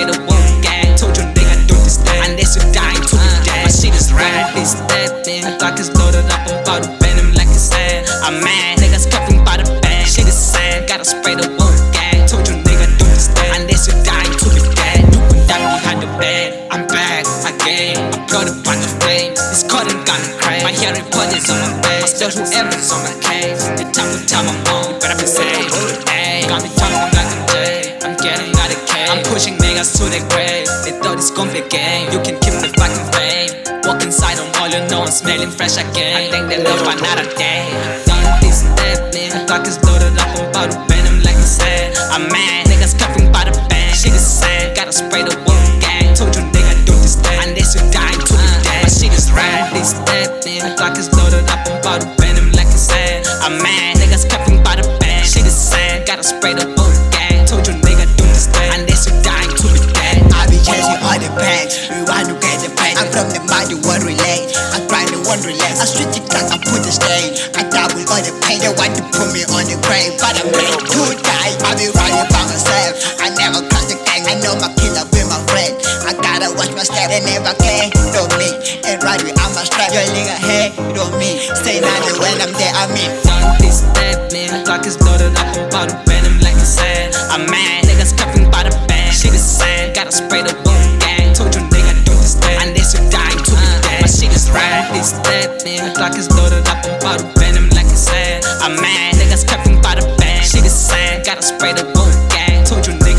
spray the wound gang. Told you nigga don't understand unless you dying to be dead. My shit is rap, this stepping. The Glock is loaded up, I'm about to bend him like a sand. I'm mad, niggas cuffing by the band. Shit is sand, gotta spray the wound gang. Told you nigga don't understand unless you dying to be dead. You can die behind the bed. I'm back again, I brought a bunch of flames. This cotton got me crazy. My hearing point is on my face. My still whoever's on my case. The time I'm on, you better be safe. Hey, got me talking like a J. I'm getting out of cage. I'm pushing niggas to the grave. They thought it's gonna be a game. You can keep the fucking fame. Walk inside on all you know, I'm smelling fresh again. I think they love another day. Done this stepping. The Glock is loaded up, I'm about to bend him like a sand. I'm mad, niggas cuffing by the band. Shit is sad, gotta spray the wound gang. Told you nigga don't understand unless you dying to be dead. My shit is rap, this stepping. The Glock is loaded up, I'm about to bend him like a sand. I'm mad, niggas cuffing by the band. Shit is sad, gotta spray the wound gang. Told you nigga don't understand unless you dying to be dead. I be chasing all the packs, we want to get the pain. I'm from the mind, you won't relate. I grind, you won't relax. I switch the clock, I put the stain. I die with all the pain, they want to put me on the grave. But I'm ready to die, I be riding by myself. I never cross the gang, I know my killer with my friend. I gotta watch my step, they never can do me. And ride with all my strap, your nigga hate on me. Stay naughty when I'm there, I mean. Done this stepping. The Glock is loaded up, I'm about to bend him like a sand. I'm mad, niggas cuffing by the band. Shit is sad, gotta spray the wound gang. Told you nigga don't understand unless you dying to be dead. My shit is rap, this stepping. The Glock is loaded up, I'm about to bend him like a sand. I'm mad, niggas cuffing by the band. Shit is sad, gotta spray the wound gang. Told you nigga